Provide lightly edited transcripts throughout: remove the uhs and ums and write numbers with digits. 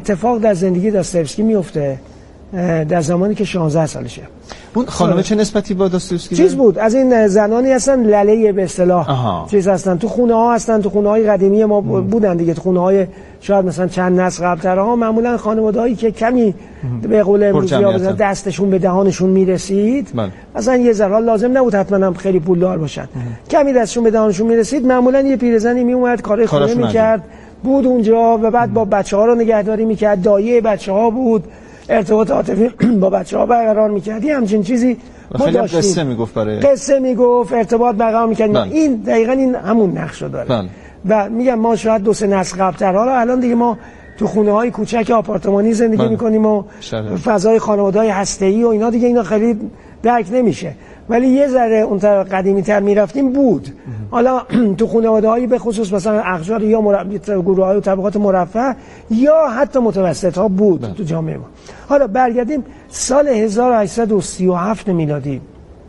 اتفاق در زندگی داستایوسکی میفته در زمانی که 16 سالشه. اون خانم چه نسبتی با داستایوسکی چیز بود؟ از این زنانی هستن لله به اصطلاح چیز هستن، تو خونه ها هستن، تو خونه های قدیمی ما بودن دیگه، تو خونه های شاید مثلا چند نسل قبل‌ترها معمولا خانواده‌ای که کمی به قول امروزی‌ها دستشون به دهانشون میرسید، مثلا یه ذره لازم نبود حتما هم خیلی پولدار باشن، کمی دستشون به دهانشون میرسید، معمولا یه پیرزنی میومد کار خونه میکرد بود اونجا و بعد با بچه‌ها رو نگهداری میکرد، دایه بچه‌ها بود، ارتباط عاطفی با بچه‌ها برقرار می‌کردی، همچین چیزی ما داشتیم. قصه میگفت برای قصه میگفت، ارتباط برقرار می‌کردیم. این دقیقاً این همون نقشو داره. و میگم ما شاید 2-3 نسل قبل‌ترها رو الان دیگه ما تو خونه‌های کوچک آپارتمانی زندگی می‌کنیم و فضای خانواده‌های هسته‌ای و اینا دیگه اینا خیلی درک نمیشه. ولی یه ذره اون طرف قدیمی‌تر می‌رفتیم بود. حالا تو خانواده‌های به خصوص مثلا اقشار یا گروه‌های و طبقات مرفه یا حتی متوسط‌ها بود تو جامعه ما. حالا برگردیم سال 1837 میلادی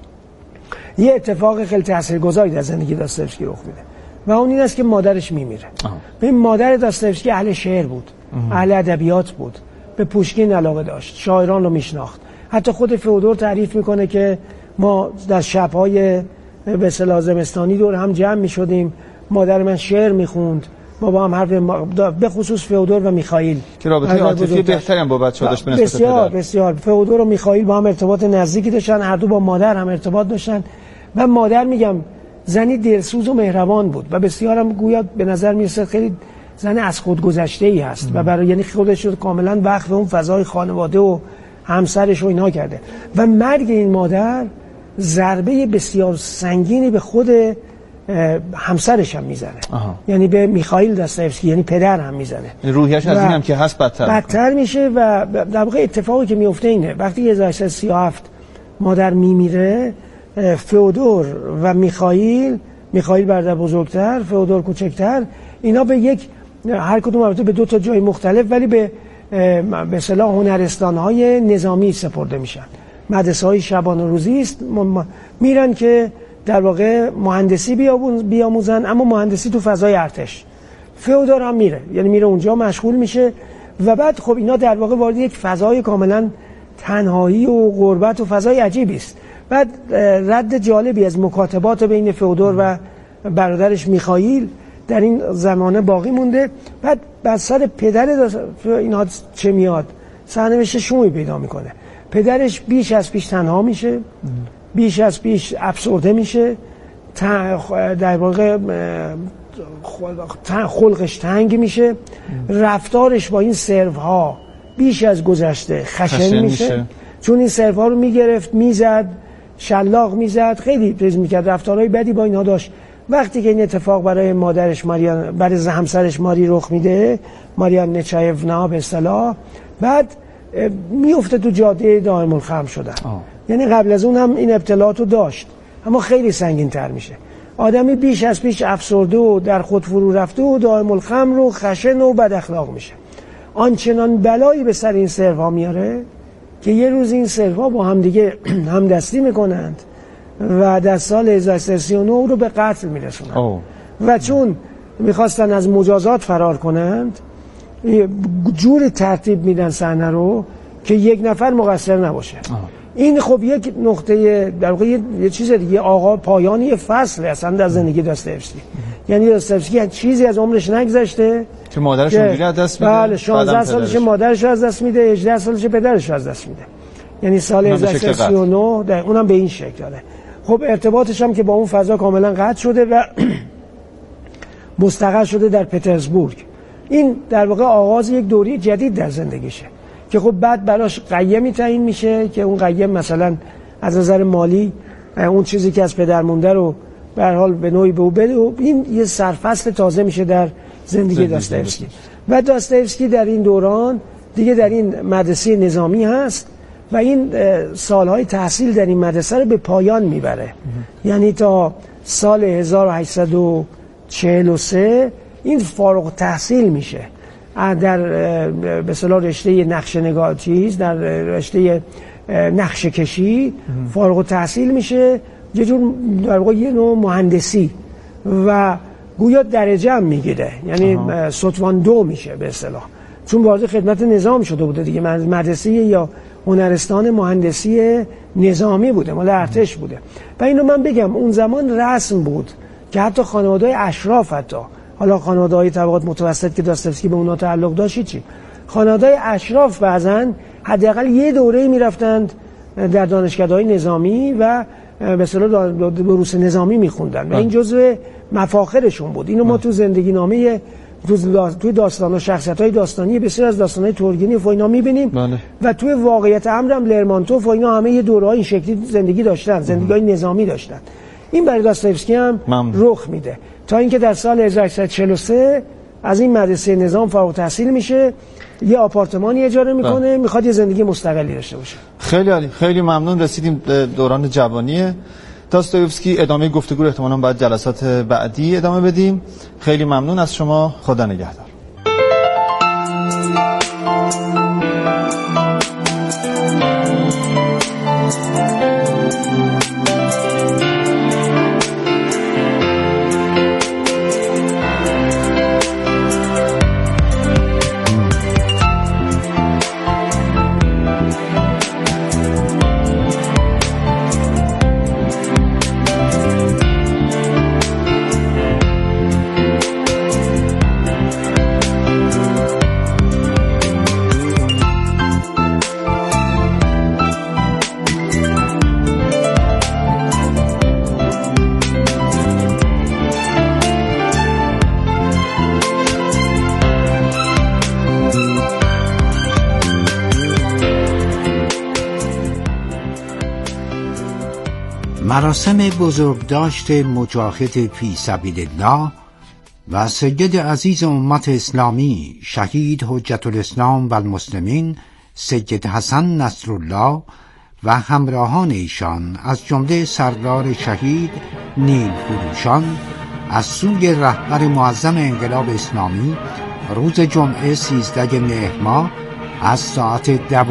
یه اتفاق خیلی تاثیرگذاری در زندگی داستایوسکی رخ میده و اون این است که مادرش میمیره. این مادر داستایوسکی اهل شعر بود، اهل ادبیات بود، به پوشکین علاقه داشت، شاعران رو میشناخت. حتی خود فئودور تعریف میکنه که ما در شب‌های به اصطلاح زمستانی دور هم جمع می‌شدیم، مادر من شعر می‌خوند، ما با هم حرف به خصوص فئودور و میخائیل که رابطه عاطفی بهتری هم با بچه‌ها داشت به نسبت بسیار بسیار. فئودور و میخائیل با هم ارتباط نزدیکی داشتن، هر دو با مادر هم ارتباط داشتن و مادر میگم زنی دلسوز و مهربان بود و بسیار هم گویا به نظر میرسه خیلی زن از خود گذشته‌ای هست و برای یعنی خودش رو کاملا وقف اون فضای خانواده و همسرش و اینها کرده و مرگ این مادر ضربه بسیار سنگینی به خود همسرش هم میزنه. یعنی به میخائیل داستایوسکی یعنی پدر هم میزنه، روحیش از این هم که هست بدتر میشه و در واقع اتفاقی که میفته اینه وقتی 1837 مادر میمیره، فئودور و میخائیل برادر بزرگتر، فئودور کوچکتر، اینا به یک هر کدوم البته به 2 جای مختلف ولی به اصطلاح هنرستان‌های نظامی سپرده میشن. مدرسه‌های شبانه روزی است، میرن که در واقع مهندسی بیاموزن، اما مهندسی تو فضای ارتش. فئودور هم میره، یعنی میره اونجا مشغول میشه و بعد خب اینا در واقع وارد یک فضای کاملا تنهایی و غربت و فضای عجیبی است. بعد رد جالبی از مکاتبات بین فئودور و برادرش میخائیل در این زمانه باقی مونده. بعد بر سر پدر اینها چه میاد؟ سرنوشت شومی پیدا میکنه. پدرش بیش از پیش تنها میشه، بیش از پیش افسرده میشه، در واقع خلقش تنگ میشه، رفتارش با این سروها بیش از گذشته خشن میشه، چون این سروها رو میگرفت، میزد، شلاق میزد، خیلی چیز میکرد، رفتارهای بدی با اینها داشت. وقتی که این اتفاق برای مادرش برای همسرش ماری رخ میده، ماریان نچایونا به اصطلاح، بعد میفته تو جاده دائم الخمر شدن. یعنی قبل از اون هم این ابتلاعاتو داشت اما خیلی سنگین تر میشه. آدمی بیش از پیش افسرده و در خود فرو رفته و دائم الخمر و خشن و بد اخلاق میشه. آنچنان بلایی به سر این سرها میاره که یه روز این سرها با هم دیگه همدستی میکنند و در سال 1339 رو به قتل میرسونند. و چون میخواستن از مجازات فرار کنند جور ترتیب میدن صحنه رو که یک نفر مقصر نباشه. این خب یک نقطه در واقع یه چیز دیگه، آغاز پایانی فصل اصلا در زندگی داستایوسکی. یعنی داستایوسکی چیزی از عمرش نگذشته که مادرش اونجوری از دست میده. بله 16 سالش مادرش از دست میده، 18 سالش پدرش از دست میده. یعنی سال 1939 اونم به این شکل داره. خب ارتباطش هم که با اون فضا کاملا قطع شده و مستقر شده در پترزبورگ. این در واقع آغاز یک دوره جدید در زندگیشه که خب بعد براش قیمی تعیین میشه که اون قیم مثلا از نظر مالی اون چیزی که از پدر مونده رو به هر حال به نوعی به او بده و این یه سرفصل تازه میشه در زندگی داستایوسکی. و داستایوسکی در این دوران دیگه در این مدرسه نظامی هست و این سالهای تحصیل در این مدرسه رو به پایان میبره. یعنی تا سال 1843 این فارغ التحصیل میشه در به اصطلاح رشته نقشه‌نگاری چیز، در رشته نقشه کشی فارغ التحصیل میشه، یه جور در واقع یه نوع مهندسی و گویا درجه هم میگیره، یعنی ستوان 2 میشه به اصطلاح چون وارد خدمت نظام شده بوده دیگه، مدرسه یا هنرستان مهندسی نظامی بوده، مال ارتش بوده. و اینو من بگم اون زمان رسم بود که حتی خانواده‌های اشراف، حتی حالا خانواده‌های طبقات متوسط که داستوفسکی به اونها تعلق داشت، چی خانواده‌های اشراف بعضن حداقل یه دوره‌ای میرفتند در دانشگاه‌های نظامی و به اصطلاح دروس نظامی می‌خوندن و این جزء مفاخرشون بود. اینو ما تو زندگی نامه توی داستان و شخصیت‌های داستانی بسیار از داستان‌های تورگنیف و اینا می‌بینیم و توی واقعیت امر هم لرمانتوف و اینا همه یه دوره‌های این شکلی زندگی داشتن، زندگی‌های نظامی داشتن. این برای داستوفسکی هم رخ میده تا اینکه در سال 1843 از این مدرسه نظام فارغ التحصیل میشه، یه آپارتمانی اجاره میکنه، میخواد یه زندگی مستقلی داشته باشه. خیلی عالی، خیلی ممنون. رسیدیم به دوران جوانی داستویفسکی. ادامه گفتگو رو احتمالاً بعد جلسات بعدی ادامه بدیم. خیلی ممنون از شما، خدا نگهدار. مراسم بزرگداشت مجاهد فی سبیل الله و سید عزیز امت اسلامی شهید حجت الاسلام و المسلمین سید حسن نصرالله و همراهان ایشان از جمله سردار شهید نیل فروشان از سوی رهبر معظم انقلاب اسلامی روز جمعه 13 مهر ماه از ساعت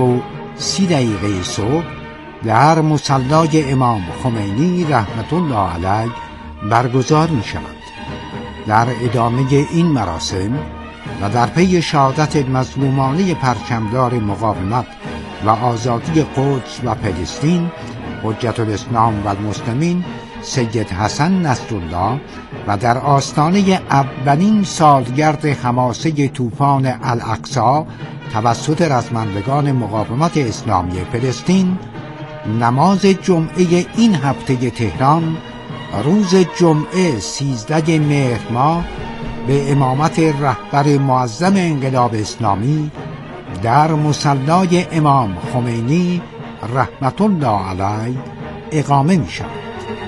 10:30 صبح در مصلی امام خمینی رحمت الله علیه برگزار می شود. در ادامه این مراسم و در پی شهادت مظلومانه پرچمدار مقاومت و آزادی قدس و فلسطین حجت الاسلام و المسلمین سید حسن نصرالله و در آستانه اولین سالگرد حماسه طوفان الاقصی توسط رزمندگان مقاومت اسلامی فلسطین نماز جمعه این هفته تهران روز جمعه 13 مهر ماه به امامت رهبر معظم انقلاب اسلامی در مصلی امام خمینی رحمت الله علیه اقامه می شود.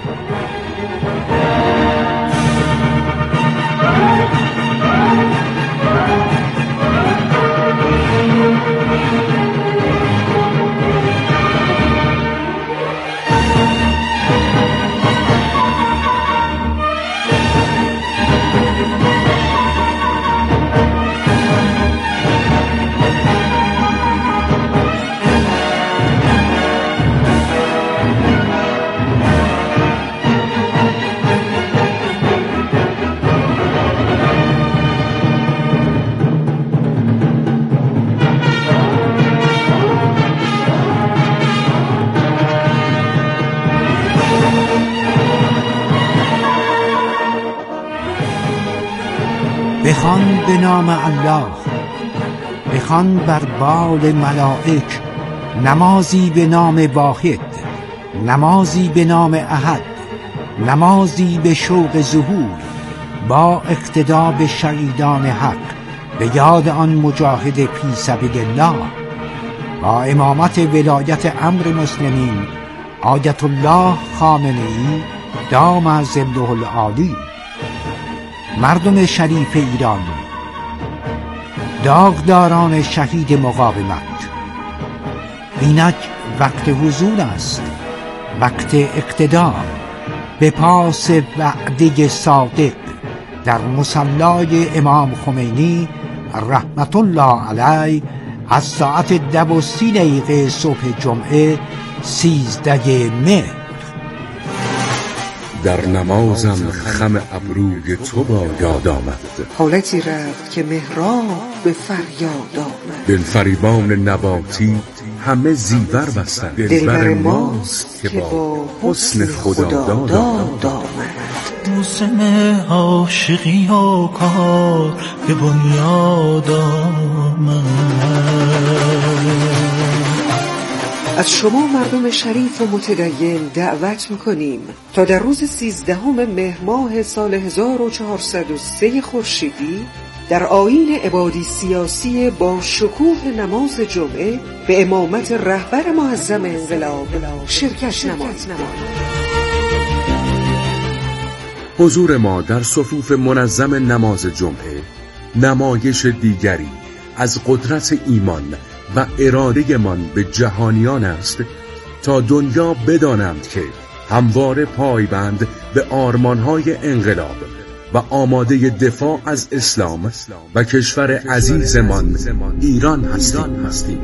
بخوان به نام الله، بخوان بر بال ملائک، نمازی به نام واحد، نمازی به نام احد، نمازی به شوق ظهور، با اقتدا به شهیدان حق، به یاد آن مجاهد فی سبیل الله، با امامت ولایت امر مسلمین آیت الله خامنه‌ای دام ظله العالی. مردم شریف ایران، داغداران شهید مقاومت، اینک وقت حضور است، وقت اقتدا به پاس وعده صادق در مصلی امام خمینی رحمت الله علیه از ساعت 10:30 صبح جمعه 13 مهر. در نمازم خم ابروی تو با یاد آمد. حالتی رفت که محراب به فریاد آمد. دلفریبان نباتی همه زیور بستند. دلبر ماست که با حسن خداداد آمد. موسم عاشقی و کار به بنیاد آمد. از شما مردم شریف و متدین دعوت میکنیم تا در روز 13 مهر ماه سال 1403 خورشیدی در آیین عبادی سیاسی با شکوه نماز جمعه به امامت رهبر معظم انقلاب شرکت نمایید. حضور ما در صفوف منظم نماز جمعه نمایش دیگری از قدرت ایمان و اراده من به جهانیان است تا دنیا بدانند که همواره پایبند به آرمانهای انقلاب و آماده دفاع از اسلام و کشور عزیزمان ایران هستیم.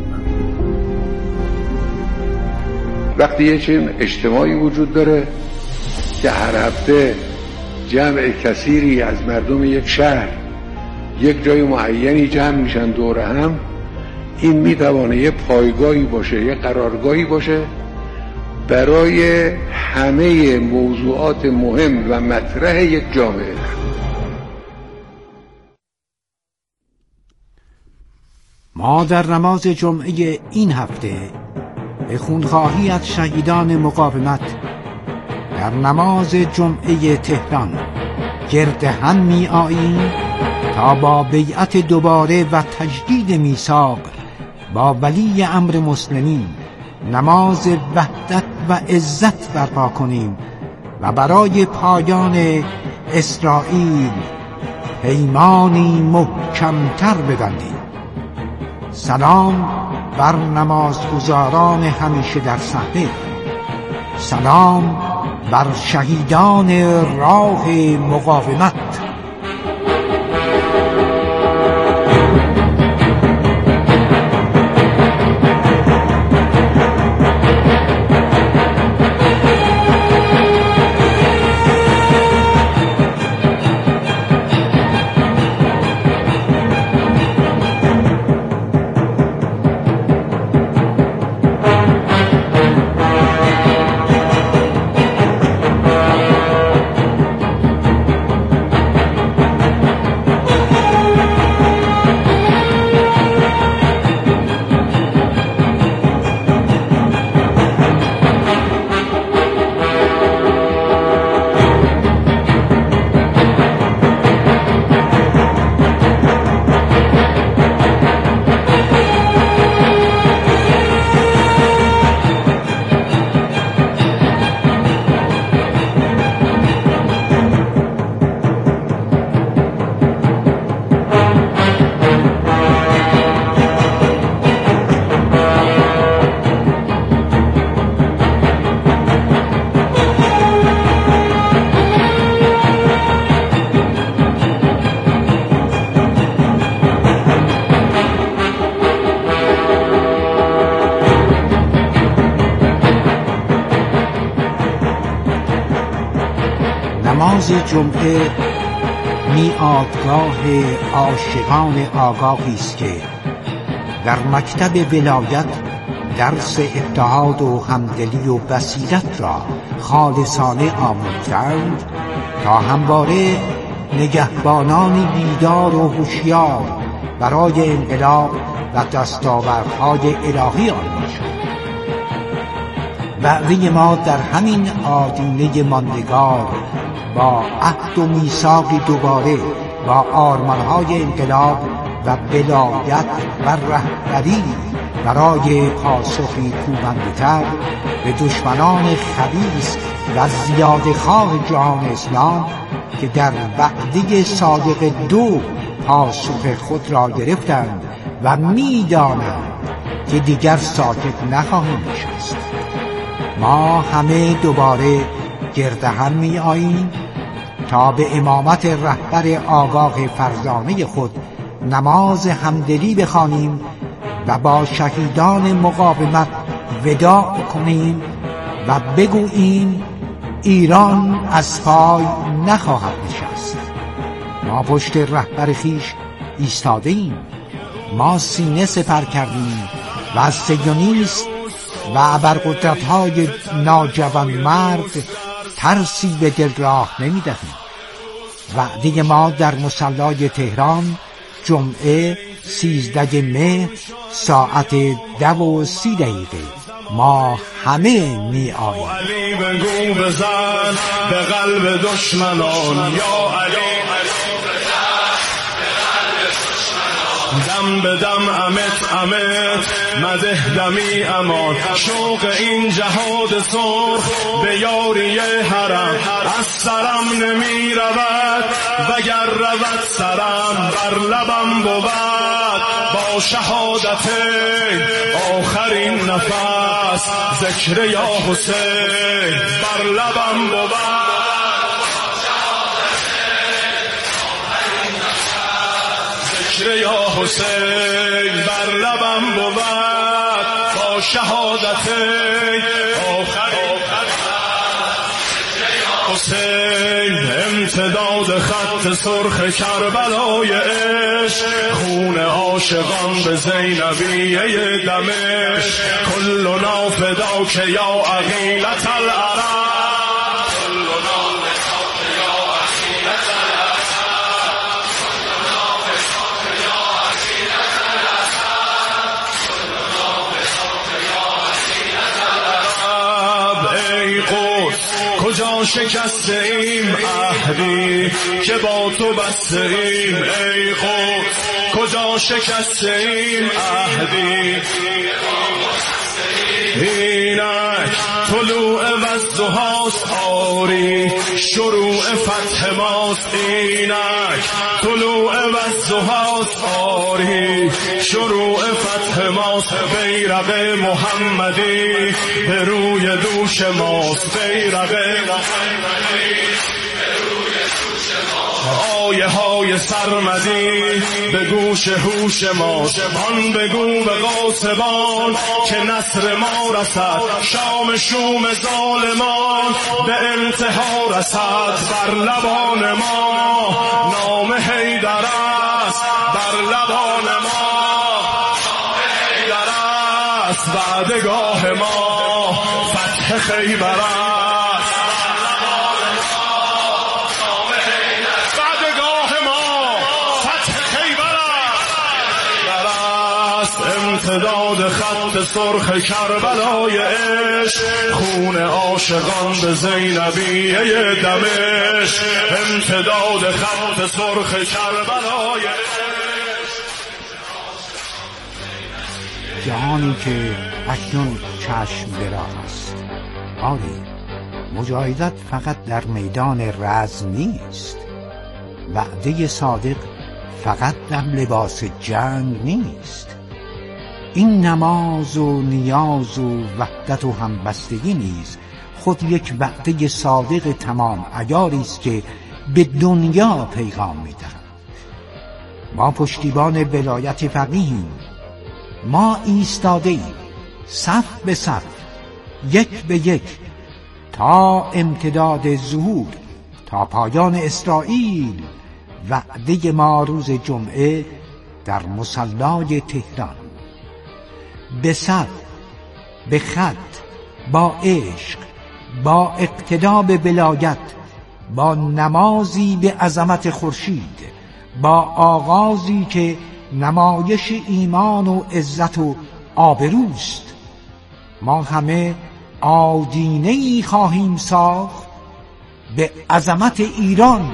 وقتی یه چنین اجتماعی وجود داره که هر هفته جمع کثیری از مردم یک شهر یک جای معینی جمع میشن دور هم، این میتوانه یه پایگاهی باشه، یه قرارگاهی باشه برای همه موضوعات مهم و مطرح یک جامعه. ما در نماز جمعه این هفته به خونخواهی از شهیدان مقاومت در نماز جمعه تهران گرد هم می آییم تا با بیعت دوباره و تجدید میثاق با ولی امر مسلمین نماز وحدت و عزت برپا کنیم و برای پایان اسرائیل پیمانی محکمتر ببندیم. سلام بر نمازگزاران همیشه در صحنه، سلام بر شهیدان راه مقاومت. نماز جمعه میعادگاه عاشقان آگاهی است که در مکتب ولایت درس اتحاد و همدلی و بصیرت را خالصانه آموختند تا همواره نگهبانانی بیدار و هوشیار برای انقلاب و دستاوردهای الهی آن باشند. وعده ما در همین آدینه ماندگار با عهد و میثاق دوباره با آرمانهای انقلاب و ولایت و رهبری برای پاسخی کوبنده‌تر به دشمنان خبیث و زیاده‌خواه جهان اسلام که در وعده صادق دو پاسخ خود را گرفتند و می‌دانند که دیگر ساکت نخواهیم نشست. ما همه دوباره گرد هم می‌آییم تا به امامت رهبر آگاه فرزانه خود نماز همدلی بخوانیم و با شهیدان مقاومت وداع کنیم و بگوییم ایران از پای نخواهد نشست. ما پشت رهبر خویش ایستاده ایم، ما سینه سپر کردیم و از صهیونیست و ابرقدرت‌های ناجوانمرد ترسی به دل راه نمی‌دهیم. وعده ما در مصلی تهران جمعه 13 مهر ساعت 2:30 ما همه می آییم. علی بگو بزن به قلب دشمنان، یا علی دم به دم امت امت مده دمی امان. شوق این جهاد سرخ به یاری حرم از سرم نمی رود، وگر رود سرم بر لبم بود با شهادت آخرین نفس. ذکر یا حسین بر لبم بود یا حسین بر لبم بود با شهادت آخر حسین. امتداد خط سرخ کربلای عشق، خون عاشقان به زینبیه دمشق. کلنا فداک یا عقیلة العرب، کجا شکسته ایم عهدی که با تو بسته ایم. ای قدس کجا شکسته ایم عهدی، اینک طلوع وضحاست آری شروع فتح ماست. اینک طلوع وضحاست آری شروع فتح ماست. بیرق محمدی به روی دوش ماست، بیرق محمدی آیه های سرمدی به گوش هوش ما. شبان بگو به غاصبان که نصر ما رسد، شام شوم ظالمان به انتها رسد. بر لبان ما نام حیدر است، بر لبان ما نام حیدر است. وعدگاه ما فتح خیبر است، امتداد خط سرخ کربلای عشق. خون عاشقان به زینبیه دمشق. امتداد خط سرخ کربلای عشق. جهانی که اکنون چشم براق است. آری مجاهدت فقط در میدان رزم نیست، وعده صادق فقط در لباس جنگ نیست. این نماز و نیاز و وحدت و همبستگی نیز خود یک وعده صادق تمام عیاری است که به دنیا پیغام می‌دهد. ما پشتیبان ولایت فقیهیم، ما ایستاده ایم صف به صف، یک به یک، تا امتداد ظهور، تا پایان اسرائیل. وعده ما روز جمعه در مصلی تهران، به صف، به خط، با عشق، با اقتدا به ولایت، با نمازی به عظمت خورشید، با آغازی که نمایش ایمان و عزت و آبروست. ما همه آدینه‌ای خواهیم ساخت به عظمت ایران.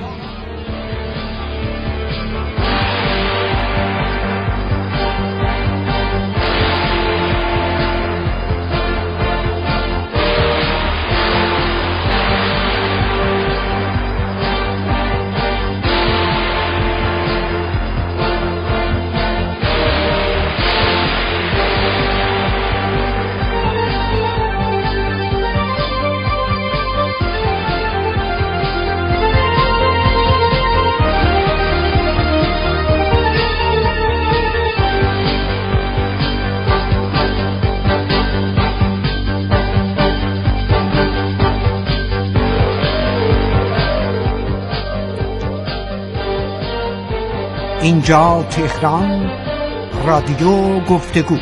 اینجا تهران، رادیو گفتگو.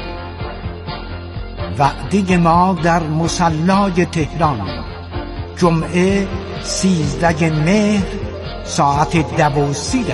وعده ما در مصلی تهران، جمعه 13 مهر ساعت 12:30.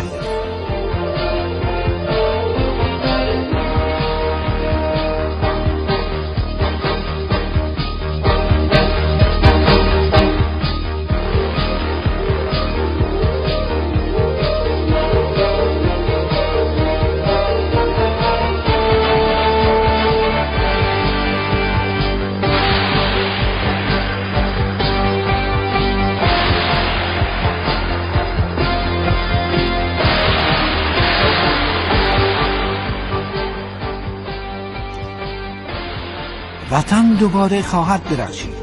وطن دوباره خواهد درخشید،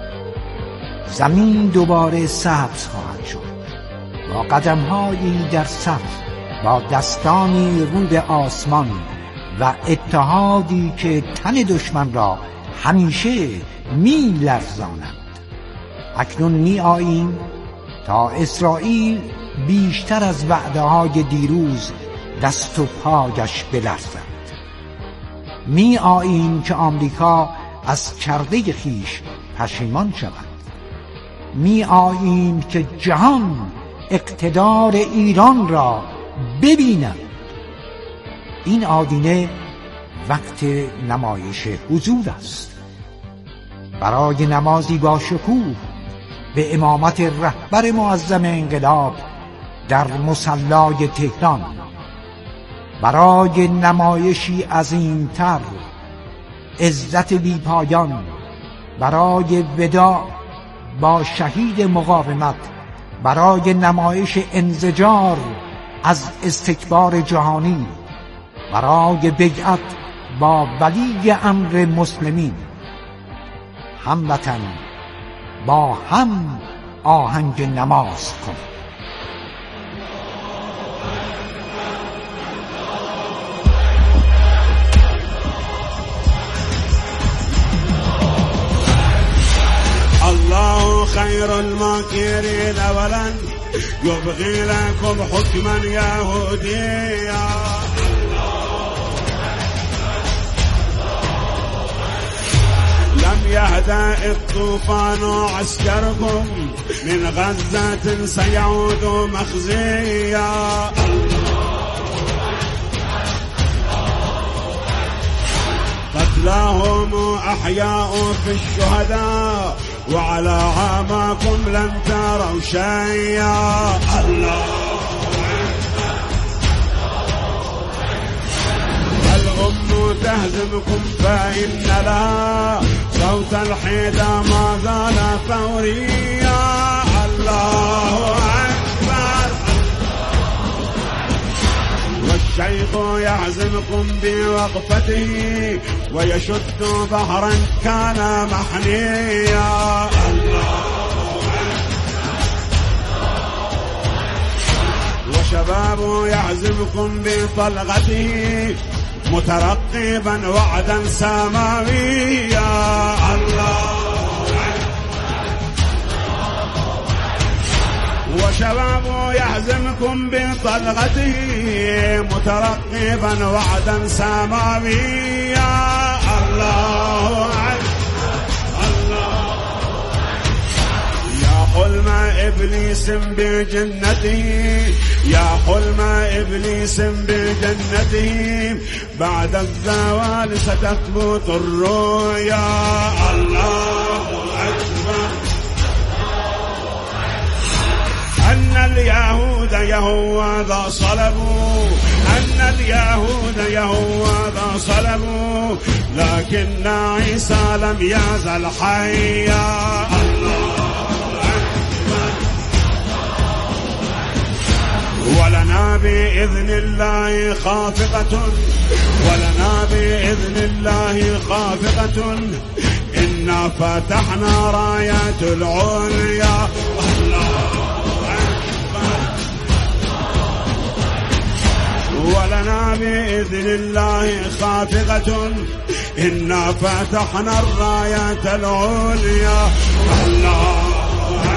زمین دوباره سبز خواهد شد، با قدم‌هایی در صف، با دستانی رو به آسمان و اتحادی که تن دشمن را همیشه می لرزاند. اکنون می آییم تا اسرائیل بیشتر از وعده‌های دیروز دست و پایش بلرزد. می آییم که آمریکا از کرده خیش پشیمان شود. می آییم که جهان اقتدار ایران را ببیند. این آدینه وقت نمایش حضور است، برای نمازی با شکوه به امامت رهبر معظم انقلاب در مصلی تهران، برای نمایشی عظیمتر، عزت بی پایان، برای وداع با شهید مقاومت، برای نمایش انزجار از استکبار جهانی، برای بیعت با ولی امر مسلمین. هموطن با هم آهنگ نماز کن. الله خير الماكرين ولن يبغي لكم حكما يهوديا. لم يهدأ الطوفان عسكركم من غزة سيعود مخزيا. قتلاهم أحياء في الشهداء وعلى عاماكم لن تروا شيئا. الله الأم تهزمكم فإن لا صوت الحيدة ما زال ثوريا. الله أكبر. والشيخ يعزمكم بوقفته ويشد ظهرا كان محنيا. وشباب يعزمكم بطلقته مترقبا وعدا سماويا. وشباب يحزمكم بطلقته مترقبا وعدا سماويا. الله الله. يا حلم إبليس بجنته، يا حلم إبليس بجنته، بعد الزوال ستثبت الرؤيا. الله أكبر. أن اليهود يهوذا صلبوا، أن اليهود يهوذا صلبوا، لكن عيسى لم يزل حيا. ولنا بإذن الله خافقة، ولنا بإذن الله خافقة، إنا فتحنا رايات العليا. ولنا بإذن الله خافقة، إنا فتحنا الرايات العليا. الله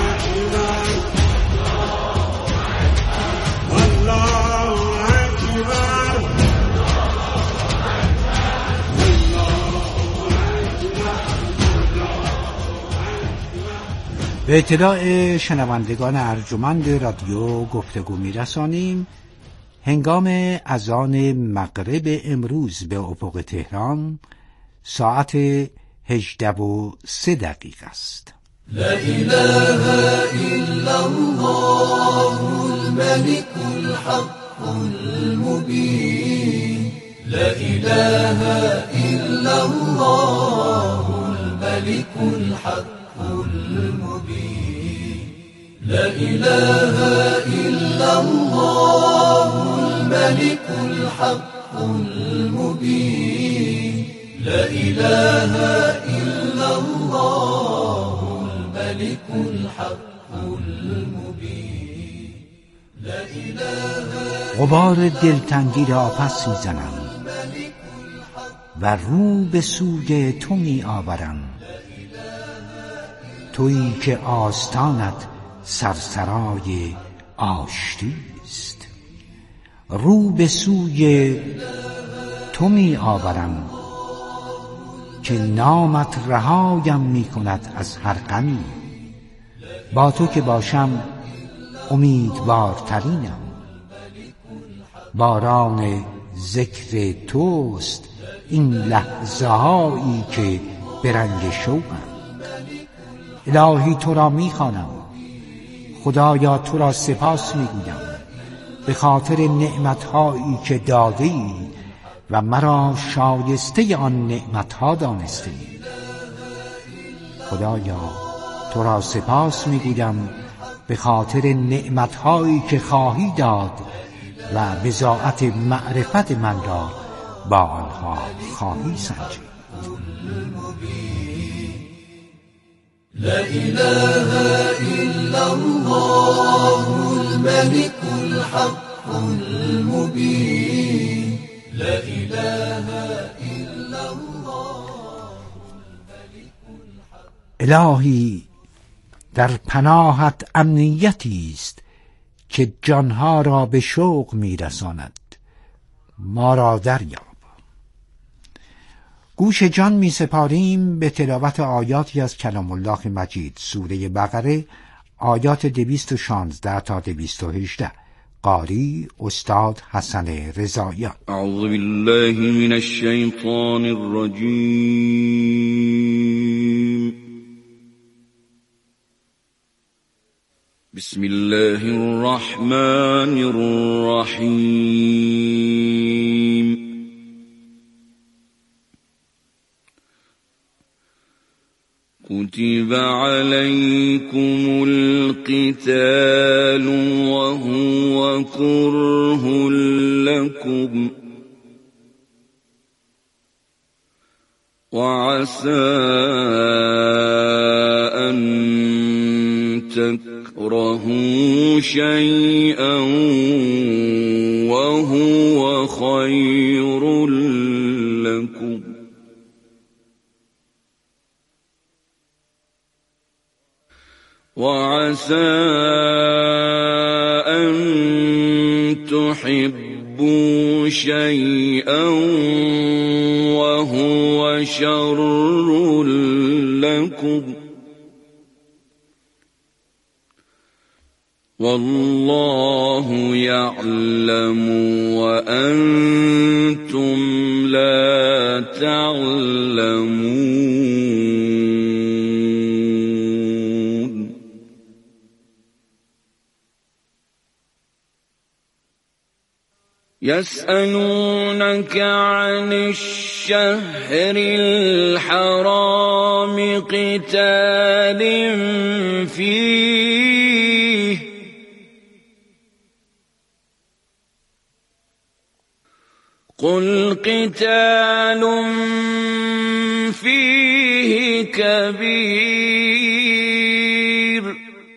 أكبر. الله أكبر. به اطلاع شنوندگان ارجمند رادیو گفتگو می‌رسانیم هنگام اذان مغرب امروز به افق تهران ساعت 18:03 است. لا اله الا الله الملك الحق المبين لا اله الا الله الملك الحق المبين لا اله الا الله الملك الحق المبين لا اله الا الله الملك الحق المبين لا اله غبار دلتنگی را پس می‌زنم و رو به سوی تو می‌آورم، تویی که آستانت سرسرای آشتی است. رو به سوی تو می‌آورم که نامت رهایم می‌کند از هر غمی. با تو که باشم امیدوارترینم. باران ذکر توست این لحظه هایی که به رنگ شوقم. الهی تو را می‌خوانم، خدایا تو را سپاس می‌گویم به خاطر نعمت‌هایی که داده‌ای و مرا شایسته آن نعمت‌ها دانسته. خدایا تو را سپاس می‌گویم به خاطر نعمت‌هایی که خواهی داد و بضاعت معرفت من را با آنها خواهی سنجید. لا اله الا الله الملك الحق المبين لا اله الا الله. الهی در پناهت امنیتی است که جانها را به شوق میرساند. ما را دریاب. گوش جان می سپاریم به تلاوت آیاتی از کلام الله مجید، سوره بقره، آیات 216 تا 218. قاری استاد حسن رضاییان. اعوذ بالله من الشیطان الرجیم. بسم الله الرحمن الرحیم. كتب عليكم القتال وهو كره لكم وعسى أن تكرهوا شيئا وهو خير لكم وعسى أن تحبوا شيئا وهو شر لكم والله يعلم وأنتم لا تعلمون. يسألونك عن الشهر الحرام قتال فيه قل قتال فيه كبير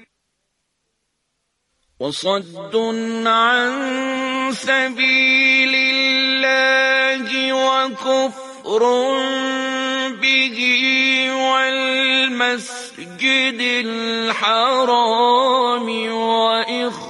وصد عن سبيل الله وكفر به والمسجد الحرام وإخراج